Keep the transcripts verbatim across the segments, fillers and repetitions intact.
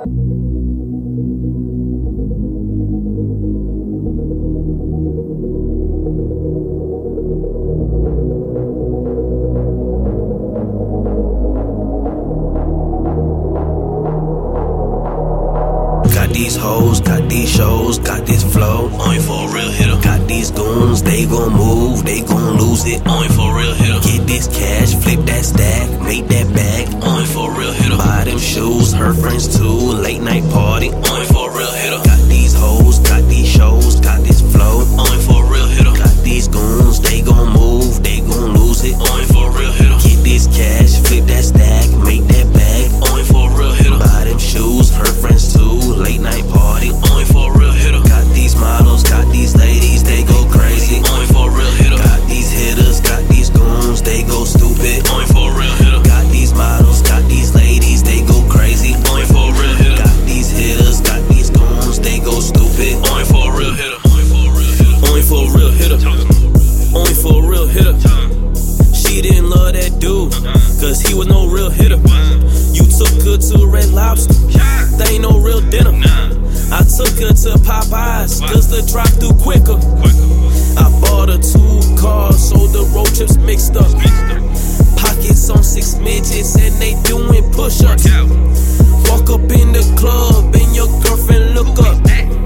Got these hoes, got these shows, got this flow, only for a real hitter. Got these goons, they gon' move, they gon' lose it, only for a real hitter. Get this cash, flip that stack, make that bag, only for a real hitter. Buy them shoes, her friends too, late night party, only for a real hitter. Got these hoes, got these shows, got this flow, only for a real hitter. Got these goons, they gon' move, they gon' lose it, only for a real hitter. Get this cash, flip that stack, make that bag, only for a real hitter. Buy them shoes, her friends too, late night party, only for a real hitter. Got these models, got these ladies, they go crazy, only for a real hitter. Got these hitters, got these goons, they go stupid, only for a real hitter. Got these models, got these ladies, they go crazy, only for a real hitter. Got these hitters, got these goons, they go stupid, only for a real hitter. Only for a real hitter. Only for a real hitter. She didn't love that dude, cause he was no real hitter. You took her to a Red Lobster, they ain't no real dinner. I took her to Popeyes, cause the drive through quicker. I bought her two cars, so the road trips mixed up. Pockets on six midgets and they doing push-ups. Walk up in the club and your girlfriend look up.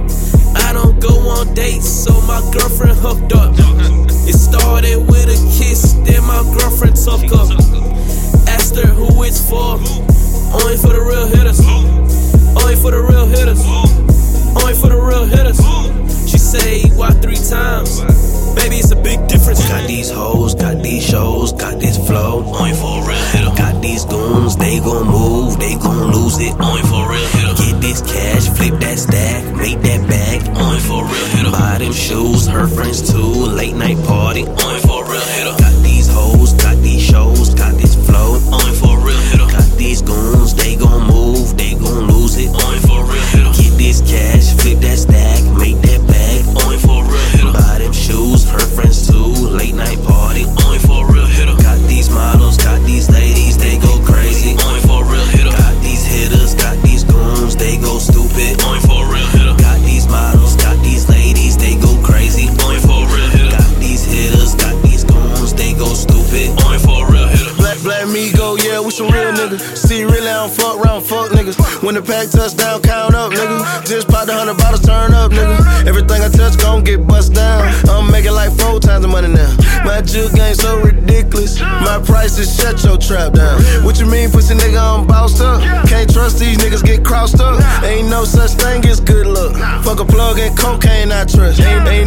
I don't go on dates, so my girlfriend hooked up. It started with a kiss, then my girlfriend took up. Asked her who it's for, only for the real hitters. Only for the real hitters. Only for the real hitters. She say why three times? Baby, it's a big difference. Got these hoes, got these shows, got this flow, only for a real hitter. Got these goons, they gon' move, they gon' lose it, only for a real hitter. Get this cash, flip that stack, make that bag, only for a real hitter. Buy them shoes, her friends too, late night party, only for a real hitter. Got these hoes, got these shows, got this flow, only for a real hitter. Got these goons, they gon' move, they gon' lose it, only for a real hitter. Get this cash, flip that stack, make that bag, only for a real hitter. Buy them shoes, her friends too, late night party, only for a real hitter. Got these models, got these ladies, they go crazy, only for a real hitter. Got these hitters, got these goons, they go stupid, only for a real hitter. Got these models, got these ladies, they go crazy, only for a real hitter. Got these hitters, got these goons, they go stupid, only for a real hitter. Black, black me go, yeah, we some real niggas. See, really, I don't fuck round, fuck niggas. When the pack touchdown, count up, nigga. Just pop the hundred bottles, turn up, nigga. Everything I touch gon' get bust down. I'm making like four times the money now. My juke game so ridiculous. My price is shut your trap down. What you mean, pussy nigga, I'm bossed up? Can't trust these niggas, get crossed up. Ain't no such thing as good luck. Fuck a plug and cocaine, I trust. Ain't, ain't